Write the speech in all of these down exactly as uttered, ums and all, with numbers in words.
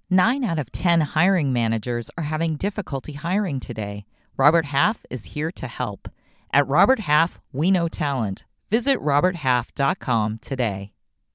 Nine out of ten hiring managers are having difficulty hiring today. Robert Half is here to help. At Robert Half, we know talent. Visit robert half dot com today.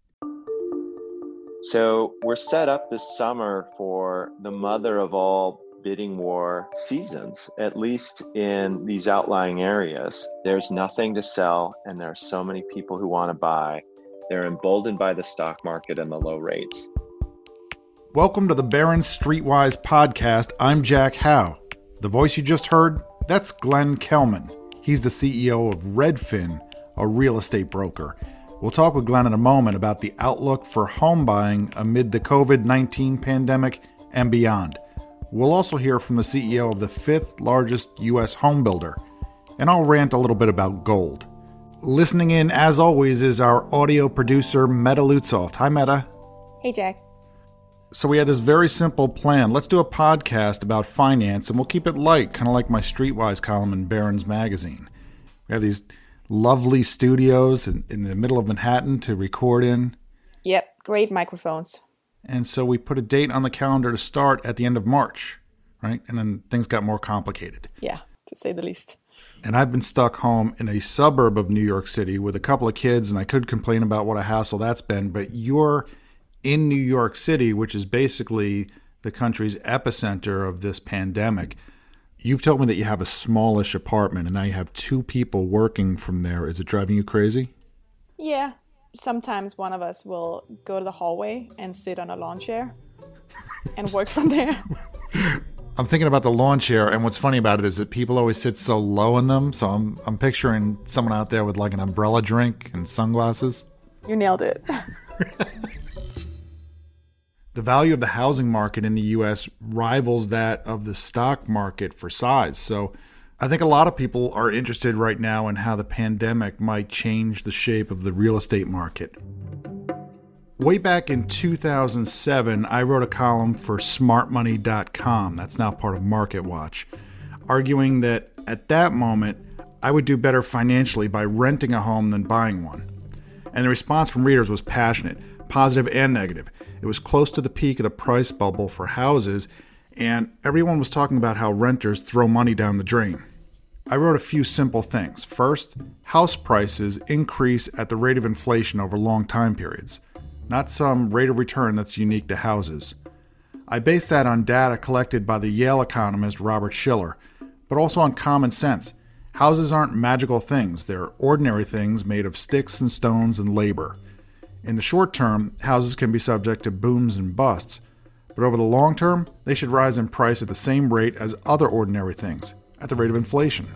So we're set up this summer for the mother of all bidding war seasons, at least in these outlying areas. There's nothing to sell, and there are so many people who want to buy. They're emboldened by the stock market and the low rates. Welcome to the Barron's Streetwise podcast. I'm Jack Howe. The voice you just heard, that's Glenn Kelman. He's the C E O of Redfin, a real estate broker. We'll talk with Glenn in a moment about the outlook for home buying amid the covid nineteen pandemic and beyond. We'll also hear from the C E O of the fifth largest U S home builder, and I'll rant a little bit about gold. Listening in, as always, is our audio producer, Meta Lutzoft. Hi, Meta. Hey, Jack. So we had this very simple plan. Let's do a podcast about finance, and we'll keep it light, kind of like my Streetwise column in Barron's Magazine. We have these lovely studios in, in the middle of Manhattan to record in. Yep, great microphones. And so we put a date on the calendar to start at the end of March, right? And then things got more complicated. Yeah, to say the least. And I've been stuck home in a suburb of New York City with a couple of kids, and I could complain about what a hassle that's been, but you're in New York City, which is basically the country's epicenter of this pandemic. You've told me that you have a smallish apartment, and now you have two people working from there. Is it driving you crazy? Yeah. Sometimes one of us will go to the hallway and sit on a lawn chair and work from there. I'm thinking about the lawn chair, and what's funny about it is that people always sit so low in them, so I'm I'm picturing someone out there with like an umbrella drink and sunglasses. You nailed it. The value of the housing market in the U S rivals that of the stock market for size. So I think a lot of people are interested right now in how the pandemic might change the shape of the real estate market. Way back in two thousand seven, I wrote a column for smart money dot com, that's now part of MarketWatch, arguing that at that moment, I would do better financially by renting a home than buying one. And the response from readers was passionate, positive and negative. It was close to the peak of the price bubble for houses, and everyone was talking about how renters throw money down the drain. I wrote a few simple things. First, house prices increase at the rate of inflation over long time periods, not some rate of return that's unique to houses. I based that on data collected by the Yale economist Robert Shiller, but also on common sense. Houses aren't magical things. They're ordinary things made of sticks and stones and labor. In the short term, houses can be subject to booms and busts, but over the long term, they should rise in price at the same rate as other ordinary things, at the rate of inflation.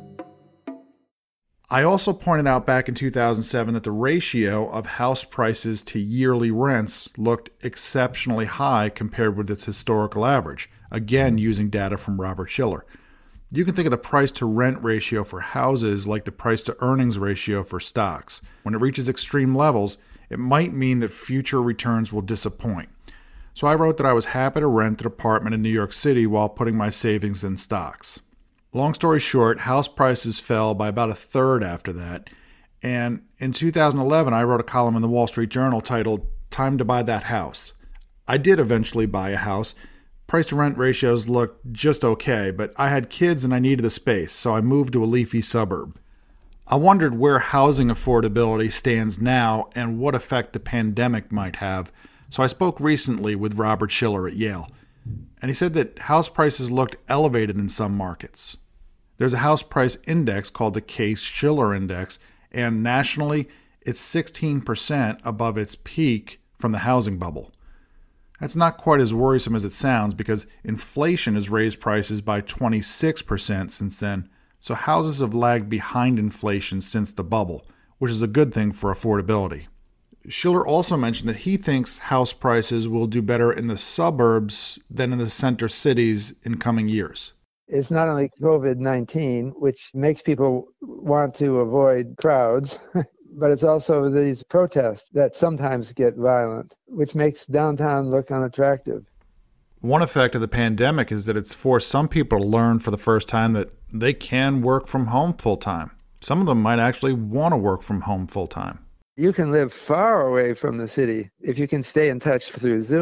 I also pointed out back in two thousand seven that the ratio of house prices to yearly rents looked exceptionally high compared with its historical average, again using data from Robert Shiller. You can think of the price-to-rent ratio for houses like the price-to-earnings ratio for stocks. When it reaches extreme levels, it might mean that future returns will disappoint. So I wrote that I was happy to rent an apartment in New York City while putting my savings in stocks. Long story short, house prices fell by about a third after that. And in two thousand eleven, I wrote a column in the Wall Street Journal titled, "Time to Buy That House." I did eventually buy a house. Price-to-rent ratios looked just okay, but I had kids and I needed the space, so I moved to a leafy suburb. I wondered where housing affordability stands now and what effect the pandemic might have, so I spoke recently with Robert Shiller at Yale, and he said that house prices looked elevated in some markets. There's a house price index called the Case-Shiller Index, and nationally, it's sixteen percent above its peak from the housing bubble. That's not quite as worrisome as it sounds because inflation has raised prices by twenty-six percent since then, so houses have lagged behind inflation since the bubble, which is a good thing for affordability. Shiller also mentioned that he thinks house prices will do better in the suburbs than in the center cities in coming years. It's not only covid nineteen, which makes people want to avoid crowds, but it's also these protests that sometimes get violent, which makes downtown look unattractive. One effect of the pandemic is that it's forced some people to learn for the first time that they can work from home full-time. Some of them might actually want to work from home full-time. You can live far away from the city if you can stay in touch through Zoom.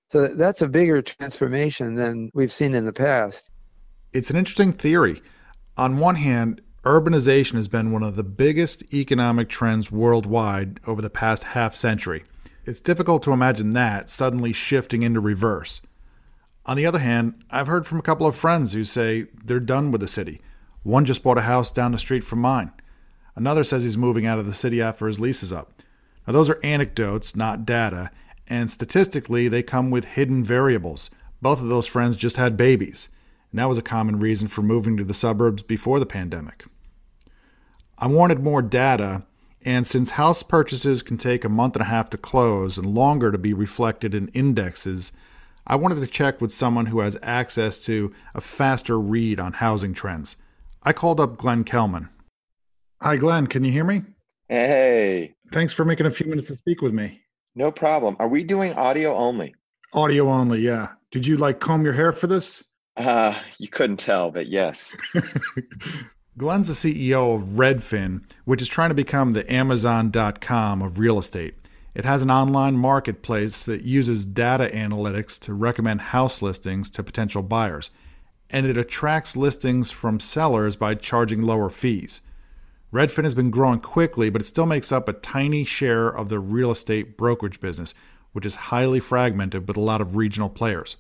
So that's a bigger transformation than we've seen in the past. It's an interesting theory. On one hand, urbanization has been one of the biggest economic trends worldwide over the past half century. It's difficult to imagine that suddenly shifting into reverse. On the other hand, I've heard from a couple of friends who say they're done with the city. One just bought a house down the street from mine. Another says he's moving out of the city after his lease is up. Now, those are anecdotes, not data, and statistically, they come with hidden variables. Both of those friends just had babies, and that was a common reason for moving to the suburbs before the pandemic. I wanted more data, and since house purchases can take a month and a half to close and longer to be reflected in indexes, I wanted to check with someone who has access to a faster read on housing trends. I called up Glenn Kelman. Hi, Glenn. Can you hear me? Hey. Thanks for making a few minutes to speak with me. No problem. Are we doing audio only? Audio only, yeah. Did you like comb your hair for this? Uh, you couldn't tell, but yes. Glenn's the C E O of Redfin, which is trying to become the Amazon dot com of real estate. It has an online marketplace that uses data analytics to recommend house listings to potential buyers, and it attracts listings from sellers by charging lower fees. Redfin has been growing quickly, but it still makes up a tiny share of the real estate brokerage business, which is highly fragmented with a lot of regional players.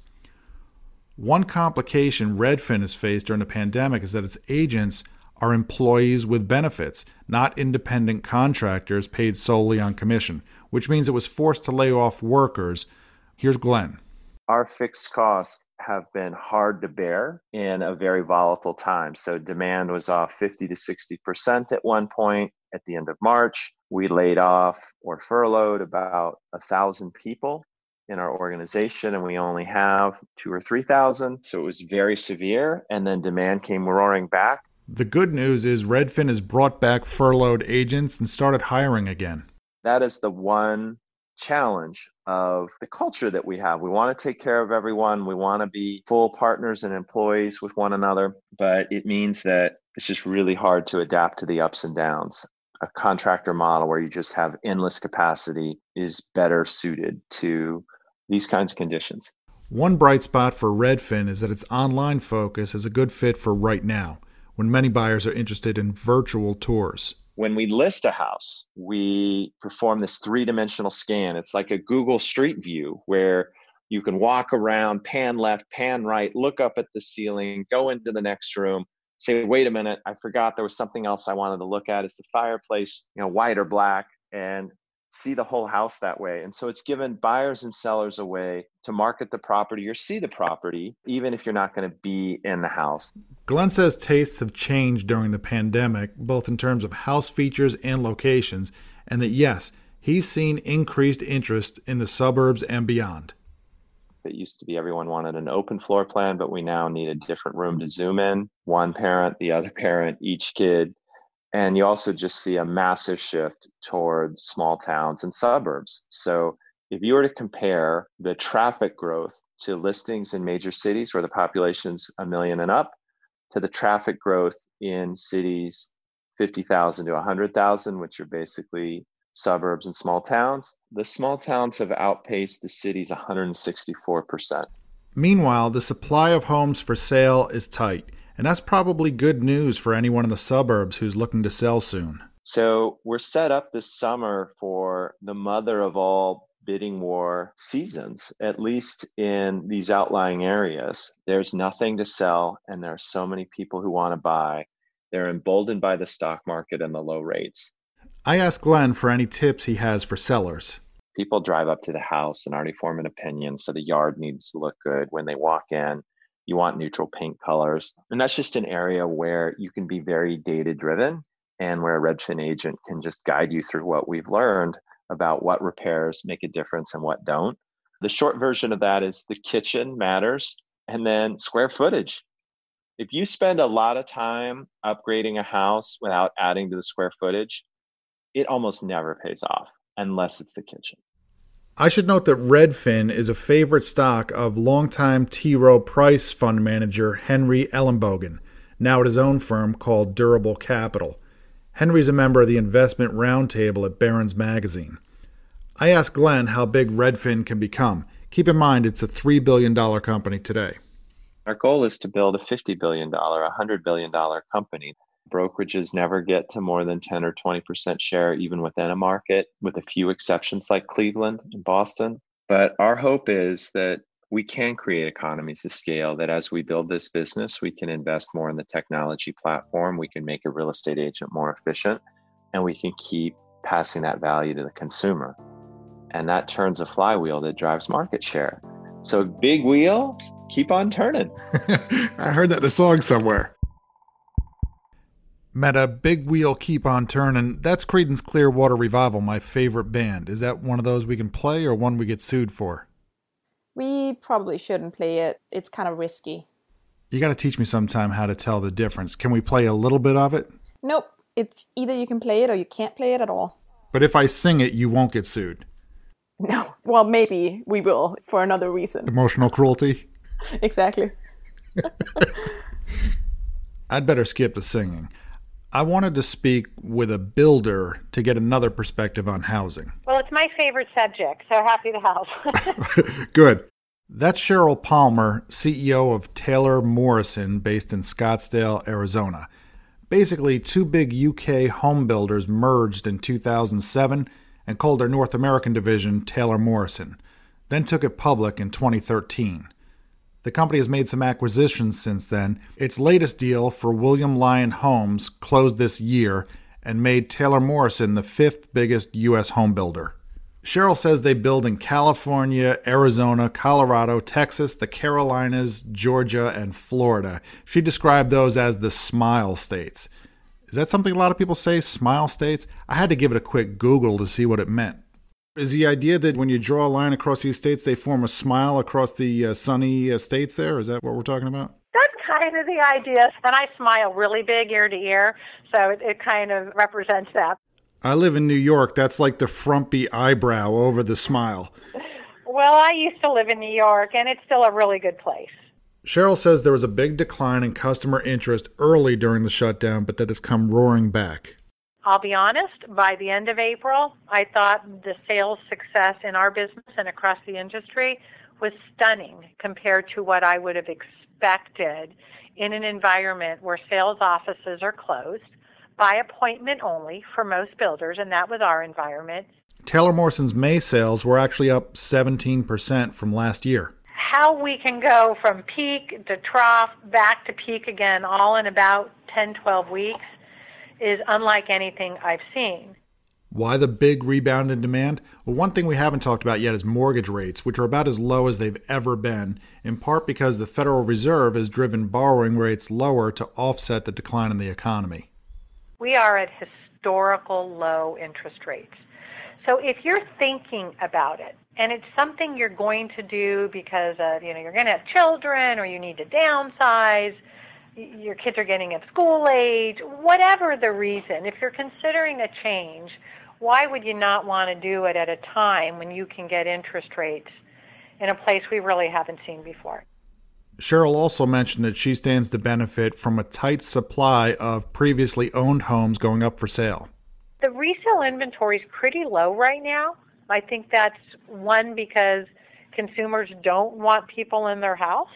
One complication Redfin has faced during the pandemic is that its agents are employees with benefits, not independent contractors paid solely on commission, which means it was forced to lay off workers. Here's Glenn. Our fixed costs have been hard to bear in a very volatile time. So demand was off fifty to sixty percent at one point. At the end of March, we laid off or furloughed about a thousand people in our organization, and we only have two or three thousand. So it was very severe. And then demand came roaring back. The good news is Redfin has brought back furloughed agents and started hiring again. That is the one challenge of the culture that we have. We want to take care of everyone. We want to be full partners and employees with one another, but it means that it's just really hard to adapt to the ups and downs. A contractor model where you just have endless capacity is better suited to these kinds of conditions. One bright spot for Redfin is that its online focus is a good fit for right now, when many buyers are interested in virtual tours. When we list a house, we perform this three-dimensional scan. It's like a Google Street View where you can walk around, pan left, pan right, look up at the ceiling, go into the next room, say, wait a minute, I forgot there was something else I wanted to look at. Is the fireplace, you know, white or black? And see the whole house that way. And so it's given buyers and sellers a way to market the property or see the property, even if you're not going to be in the house. Glenn says tastes have changed during the pandemic, both in terms of house features and locations, and that, yes, he's seen increased interest in the suburbs and beyond. It used to be everyone wanted an open floor plan, but we now need a different room to zoom in. One parent, the other parent, each kid. And you also just see a massive shift towards small towns and suburbs. So if you were to compare the traffic growth to listings in major cities where the population's a million and up, to the traffic growth in cities fifty thousand to one hundred thousand, which are basically suburbs and small towns, the small towns have outpaced the cities one hundred sixty-four percent. Meanwhile, the supply of homes for sale is tight. And that's probably good news for anyone in the suburbs who's looking to sell soon. So we're set up this summer for the mother of all bidding war seasons, at least in these outlying areas. There's nothing to sell, and there are so many people who want to buy. They're emboldened by the stock market and the low rates. I asked Glenn for any tips he has for sellers. People drive up to the house and already form an opinion, so the yard needs to look good. When they walk in, you want neutral paint colors. And that's just an area where you can be very data-driven and where a Redfin agent can just guide you through what we've learned about what repairs make a difference and what don't. The short version of that is the kitchen matters, and then square footage. If you spend a lot of time upgrading a house without adding to the square footage, it almost never pays off unless it's the kitchen. I should note that Redfin is a favorite stock of longtime T. Rowe Price fund manager Henry Ellenbogen, now at his own firm called Durable Capital. Henry's a member of the Investment Roundtable at Barron's Magazine. I asked Glenn how big Redfin can become. Keep in mind, it's a three billion dollars company today. Our goal is to build a fifty billion dollars, one hundred billion dollars company. Brokerages never get to more than ten or twenty percent share, even within a market, with a few exceptions like Cleveland and Boston. But our hope is that we can create economies of scale, that as we build this business, we can invest more in the technology platform, we can make a real estate agent more efficient, and we can keep passing that value to the consumer. And that turns a flywheel that drives market share. So big wheel, keep on turning. I heard that in a song somewhere. Meta, big wheel, keep on turning. That's Creedence Clearwater Revival, my favorite band. Is that one of those we can play or one we get sued for? We probably shouldn't play it. It's kind of risky. You got to teach me sometime how to tell the difference. Can we play a little bit of it? Nope. It's either you can play it or you can't play it at all. But if I sing it, you won't get sued. No. Well, maybe we will for another reason. Emotional cruelty? Exactly. I'd better skip the singing. I wanted to speak with a builder to get another perspective on housing. Well, it's my favorite subject, so happy to help. Good. That's Cheryl Palmer, C E O of Taylor Morrison, based in Scottsdale, Arizona. Basically, two big U K home builders merged in two thousand seven and called their North American division Taylor Morrison, then took it public in twenty thirteen. The company has made some acquisitions since then. Its latest deal for William Lyon Homes closed this year and made Taylor Morrison the fifth biggest U S home builder. Cheryl says they build in California, Arizona, Colorado, Texas, the Carolinas, Georgia, and Florida. She described those as the smile states. Is that something a lot of people say, smile states? I had to give it a quick Google to see what it meant. Is the idea that when you draw a line across these states, they form a smile across the uh, sunny uh, states there? Is that what we're talking about? That's kind of the idea. And I smile really big ear to ear, so it, it kind of represents that. I live in New York. That's like the frumpy eyebrow over the smile. Well, I used to live in New York, and it's still a really good place. Cheryl says there was a big decline in customer interest early during the shutdown, but that has come roaring back. I'll be honest, by the end of April, I thought the sales success in our business and across the industry was stunning compared to what I would have expected in an environment where sales offices are closed by appointment only for most builders, and that was our environment. Taylor Morrison's May sales were actually up seventeen percent from last year. How we can go from peak to trough, back to peak again, all in about ten, twelve weeks, is unlike anything I've seen. Why the big rebound in demand? Well, one thing we haven't talked about yet is mortgage rates, which are about as low as they've ever been, in part because the Federal Reserve has driven borrowing rates lower to offset the decline in the economy. We are at historical low interest rates. So if you're thinking about it, and it's something you're going to do because of, you know, you're going to have children or you need to downsize, your kids are getting of school age, whatever the reason, if you're considering a change, why would you not want to do it at a time when you can get interest rates in a place we really haven't seen before? Cheryl also mentioned that she stands to benefit from a tight supply of previously owned homes going up for sale. The resale inventory is pretty low right now. I think that's one because consumers don't want people in their house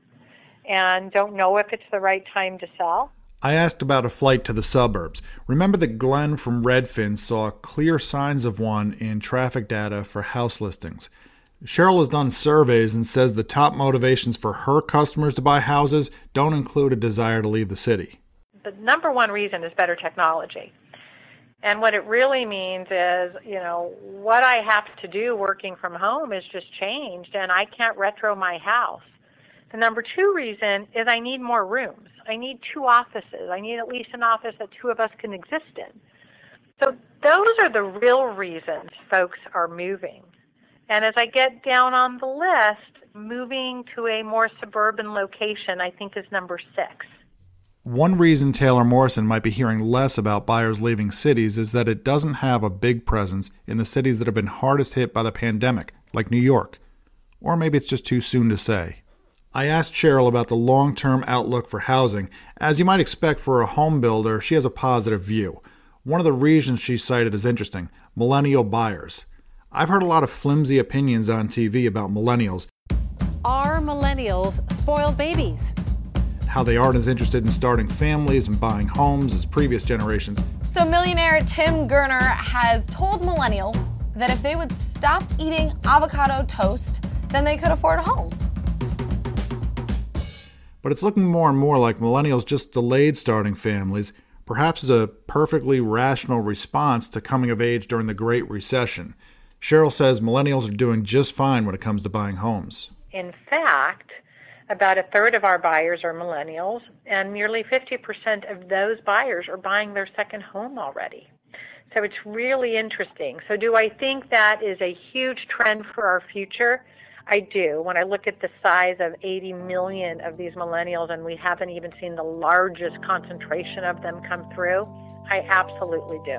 and don't know if it's the right time to sell. I asked about a flight to the suburbs. Remember that Glenn from Redfin saw clear signs of one in traffic data for house listings. Cheryl has done surveys and says the top motivations for her customers to buy houses don't include a desire to leave the city. The number one reason is better technology. And what it really means is, you know, what I have to do working from home is just changed, and I can't retro my house. The number two reason is I need more rooms. I need two offices. I need at least an office that two of us can exist in. So those are the real reasons folks are moving. And as I get down on the list, moving to a more suburban location, I think, is number six. One reason Taylor Morrison might be hearing less about buyers leaving cities is that it doesn't have a big presence in the cities that have been hardest hit by the pandemic, like New York. Or maybe it's just too soon to say. I asked Cheryl about the long-term outlook for housing. As you might expect for a home builder, she has a positive view. One of the reasons she cited is interesting: millennial buyers. I've heard a lot of flimsy opinions on T V about millennials. Are millennials spoiled babies? How they aren't as interested in starting families and buying homes as previous generations. So millionaire Tim Gurner has told millennials that if they would stop eating avocado toast, then they could afford a home. But it's looking more and more like millennials just delayed starting families, perhaps as a perfectly rational response to coming of age during the Great Recession. Cheryl says millennials are doing just fine when it comes to buying homes. In fact, about a third of our buyers are millennials, and nearly fifty percent of those buyers are buying their second home already. So it's really interesting. So do I think that is a huge trend for our future? I do. When I look at the size of eighty million of these millennials, and we haven't even seen the largest concentration of them come through, I absolutely do.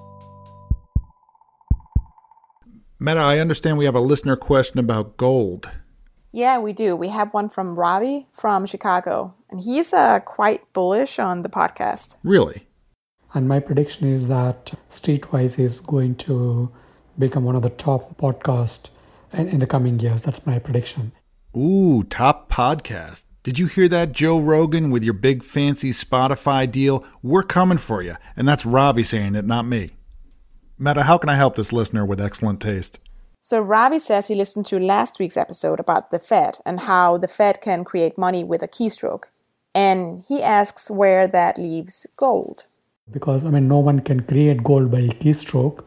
Meta, I understand we have a listener question about gold. Yeah, we do. We have one from Ravi from Chicago, and he's uh, quite bullish on the podcast. Really? And my prediction is that Streetwise is going to become one of the top podcasts in, in the coming years. That's my prediction. Ooh, top podcast. Did you hear that, Joe Rogan, with your big fancy Spotify deal? We're coming for you. And that's Ravi saying it, not me. Meta, how can I help this listener with excellent taste? So Ravi says he listened to last week's episode about the Fed and how the Fed can create money with a keystroke. And he asks where that leaves gold. Because, I mean, no one can create gold by a keystroke.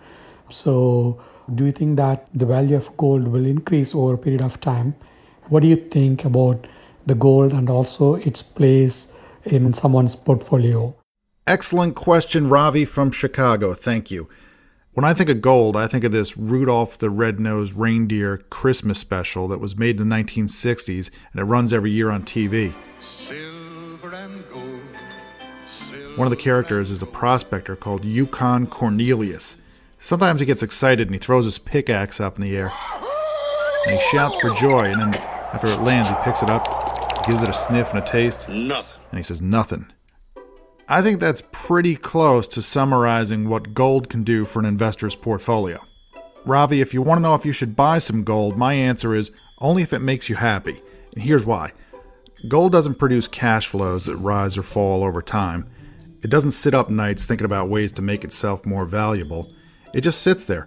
So do you think that the value of gold will increase over a period of time? What do you think about the gold and also its place in someone's portfolio? Excellent question, Ravi from Chicago. Thank you. When I think of gold, I think of this Rudolph the Red-Nosed Reindeer Christmas special that was made in the nineteen sixties, and it runs every year on T V. Silver and gold, silver. One of the characters is a prospector called Yukon Cornelius. Sometimes he gets excited and he throws his pickaxe up in the air. And he shouts for joy, and then after it lands, he picks it up, gives it a sniff and a taste, nothing. And he says, nothing. I think that's pretty close to summarizing what gold can do for an investor's portfolio. Ravi, if you want to know if you should buy some gold, my answer is only if it makes you happy. And here's why. Gold doesn't produce cash flows that rise or fall over time. It doesn't sit up nights thinking about ways to make itself more valuable. It just sits there.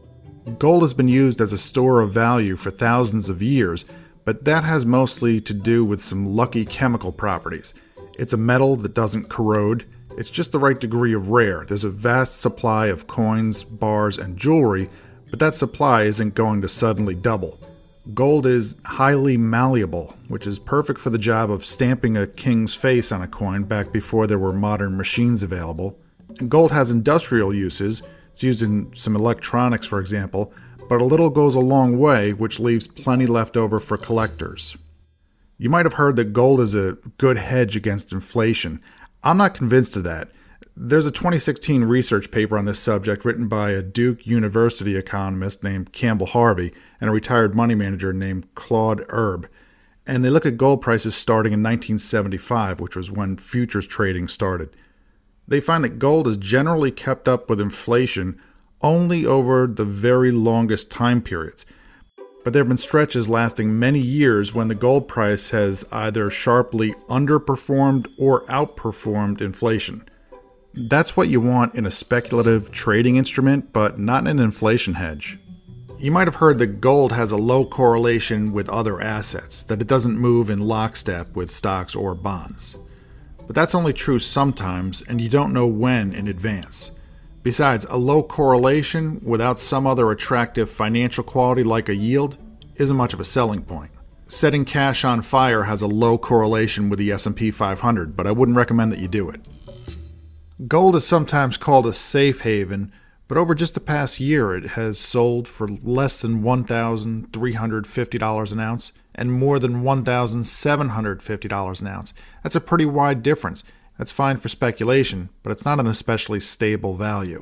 Gold has been used as a store of value for thousands of years, but that has mostly to do with some lucky chemical properties. It's a metal that doesn't corrode. It's just the right degree of rare. There's a vast supply of coins, bars, and jewelry, but that supply isn't going to suddenly double. Gold is highly malleable, which is perfect for the job of stamping a king's face on a coin back before there were modern machines available. And gold has industrial uses. It's used in some electronics, for example, but a little goes a long way, which leaves plenty left over for collectors. You might have heard that gold is a good hedge against inflation. I'm not convinced of that. There's a twenty sixteen research paper on this subject written by a Duke University economist named Campbell Harvey and a retired money manager named Claude Erb. And they look at gold prices starting in nineteen seventy-five, which was when futures trading started. They find that gold is generally kept up with inflation only over the very longest time periods. But there have been stretches lasting many years when the gold price has either sharply underperformed or outperformed inflation. That's what you want in a speculative trading instrument, but not in an inflation hedge. You might have heard that gold has a low correlation with other assets, that it doesn't move in lockstep with stocks or bonds. But that's only true sometimes, and you don't know when in advance. Besides, a low correlation without some other attractive financial quality like a yield isn't much of a selling point. Setting cash on fire has a low correlation with the S and P five hundred, but I wouldn't recommend that you do it. Gold is sometimes called a safe haven, but over just the past year it has sold for less than one thousand three hundred fifty dollars an ounce and more than one thousand seven hundred fifty dollars an ounce. That's a pretty wide difference. That's fine for speculation, but it's not an especially stable value.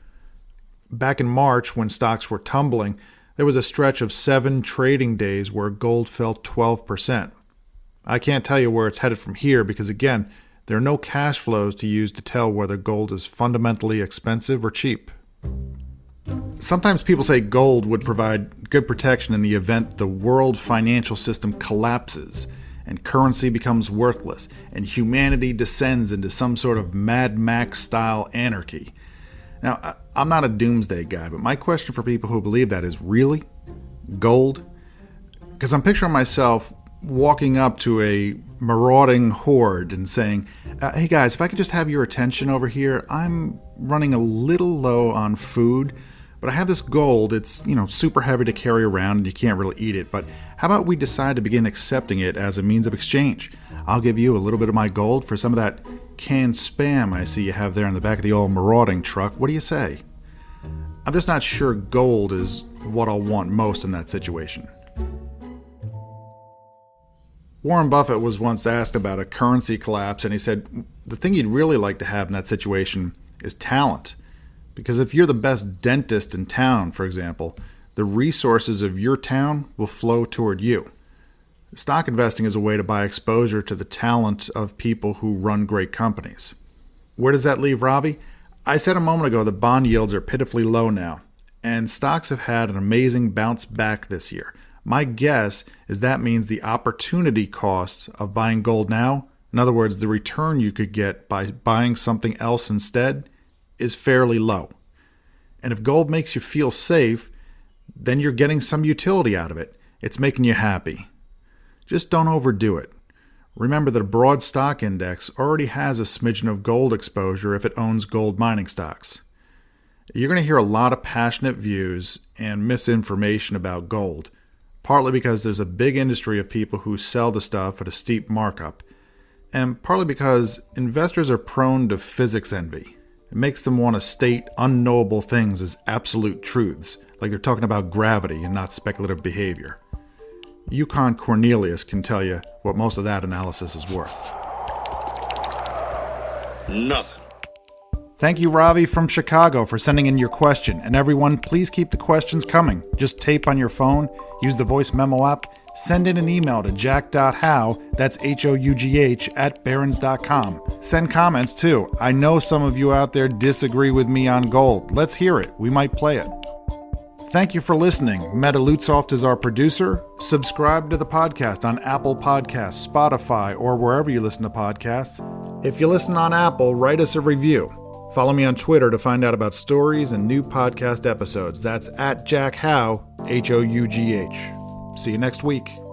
Back in March, when stocks were tumbling, there was a stretch of seven trading days where gold fell twelve percent. I can't tell you where it's headed from here because, again, there are no cash flows to use to tell whether gold is fundamentally expensive or cheap. Sometimes people say gold would provide good protection in the event the world financial system collapses and currency becomes worthless and humanity descends into some sort of Mad Max-style anarchy. Now, I'm not a doomsday guy, but my question for people who believe that is, really? Gold? Because I'm picturing myself walking up to a marauding horde and saying, uh, hey guys, if I could just have your attention over here, I'm running a little low on food, but I have this gold. It's, you know, super heavy to carry around and you can't really eat it, but how about we decide to begin accepting it as a means of exchange? I'll give you a little bit of my gold for some of that canned Spam I see you have there in the back of the old marauding truck. What do you say? I'm just not sure gold is what I'll want most in that situation. Warren Buffett was once asked about a currency collapse, and he said the thing you'd really like to have in that situation is talent. Because if you're the best dentist in town, for example, the resources of your town will flow toward you. Stock investing is a way to buy exposure to the talent of people who run great companies. Where does that leave Ravi? I said a moment ago that bond yields are pitifully low now, and stocks have had an amazing bounce back this year. My guess is that means the opportunity cost of buying gold now, in other words, the return you could get by buying something else instead, is fairly low. And if gold makes you feel safe, then you're getting some utility out of it. It's making you happy. Just don't overdo it. Remember that a broad stock index already has a smidgen of gold exposure if it owns gold mining stocks. You're going to hear a lot of passionate views and misinformation about gold, partly because there's a big industry of people who sell the stuff at a steep markup, and partly because investors are prone to physics envy. It makes them want to state unknowable things as absolute truths, like they're talking about gravity and not speculative behavior. Yukon Cornelius can tell you what most of that analysis is worth. Nothing. Thank you, Ravi from Chicago, for sending in your question. And everyone, please keep the questions coming. Just tape on your phone, use the voice memo app, send in an email to jack dot how, that's H O U G H, at barons dot com. Send comments, too. I know some of you out there disagree with me on gold. Let's hear it. We might play it. Thank you for listening. Meta Lutsoft is our producer. Subscribe to the podcast on Apple Podcasts, Spotify, or wherever you listen to podcasts. If you listen on Apple, write us a review. Follow me on Twitter to find out about stories and new podcast episodes. That's at Jack How, H O U G H. See you next week.